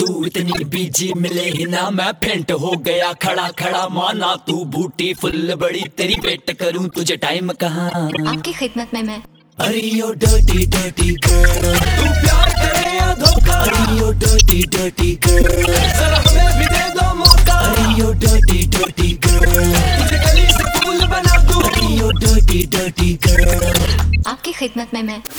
तू इतनी बीजी मिले ही ना मैं फेंट हो गया खड़ा खड़ा माना तू बूटी फुल बड़ी तेरी वेट करूं तुझे टाइम कहाँ आपकी खिदमत में मैं। अरे यो डर्टी डर्टी गर्ल तू प्यार करे या धोखा अरे यो डर्टी डर्टी गर्ल जरा हमें भी दे दो मौका अरे यो डर्टी डर्टी गर्ल तुझे गली से फूल बना दूं अरे यो डर्टी डर्टी गर्ल आपकी खिदमत में मैं।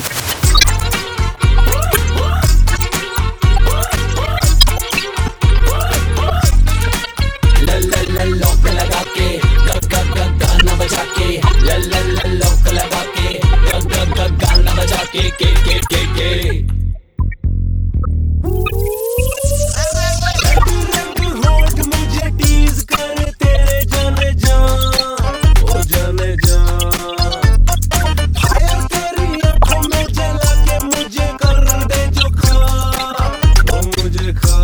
लॉक लगा के गाना बजा के लॉक लगा के गाना बजा के होठ मुझे टीज कर तेरे जाने जा ओ जाने जा फायर तेरी आंखों में जला के मुझे कर दे जो खा ओ मुझे खा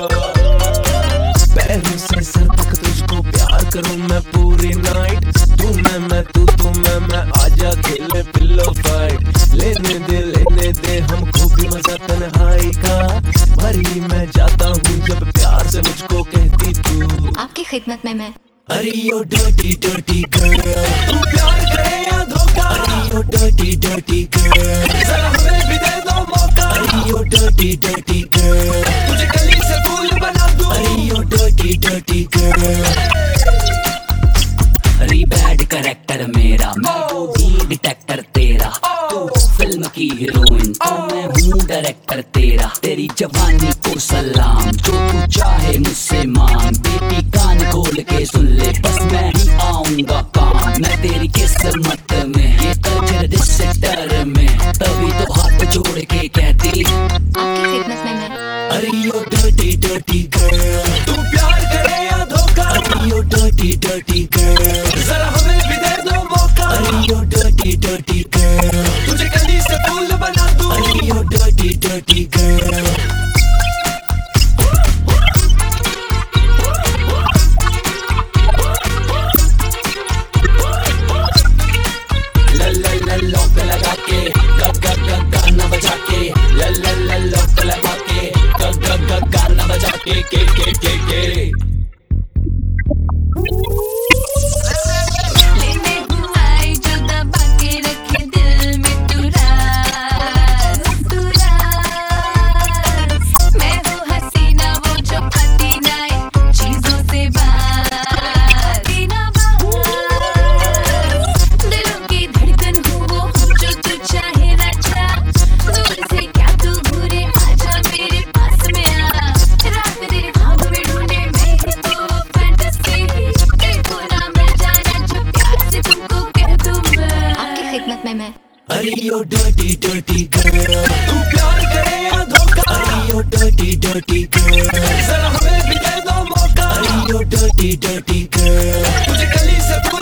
पैरों से सर तक तुझको प्यार करूं मैं पूरी नाइट तू मैं आजा खेले पिल्लो फाइट लेने दे हमको भी मजा तन्हाई का भरी मैं जाता हूँ जब प्यार से मुझको कहती तू आपकी खिदमत में मैं। अरे यो डर्टी डर्टी गर्ल तू प्यार करे या धोखा अरे यो डर्टी डर्टी गर्ल जरा हमें भी दे दो मौका अरे यो डर्टी डर्टी गर्ल तुझे गली से फूल बना दूं अरे यो डर्टी डर्टी गर्ल अरे बैड कैरेक्टर मेरा मैं तो भी डिटेक्टर तेरा तू फिल्म की हीरोइन तो मैं हूँ डायरेक्टर तेरा तेरी जवानी को सलाम जो तू चाहे मुझसे मांग बेबी कान खोल के सुन ले बस मैं ही आऊंगा काम मैं तेरी किस्मत में ये कल्चर डिसेक्टर में तभी तो हाथ जोड़ के कहती आपकी खिदमत में मैं। अरे यो डर्टी डर्टी गर्ल तू प्यार करे या धोखा अरे यो डर्टी डर्टी गर्ल जरा हमें भी दे दो मौका अरे यो डर्टी डर्टी गर्ल तुझे गली से फूल बना दूं अरे yo dirty dirty girl lock लगा के गाना बजा के लॉक लगा के गाना बजा के लेने हूँ आई जो दबा के रखे दिल में तू राज मैं हूँ हसीना वो जो खाती नाई चीजों से बात दिलों की धड़कन हूँ वो जो तू चाहे राजा दूर से क्या तू घूरे आजा मेरे पास में आ रात दिन ख्वाब में ढूंढे मैं तो फैंटेसी देखो ना मिल जाना जो प्यार से तुमको कह दूं मैं। आपकी खिदमत में मैं। अरे यो डर्टी डर्टी गर्ल तू प्यार करे या धोखा अरे यो डर्टी डर्टी गर्ल जरा हमें भी दे दो मौका अरे यो डर्टी डर्टी गर्ल तुझे गली से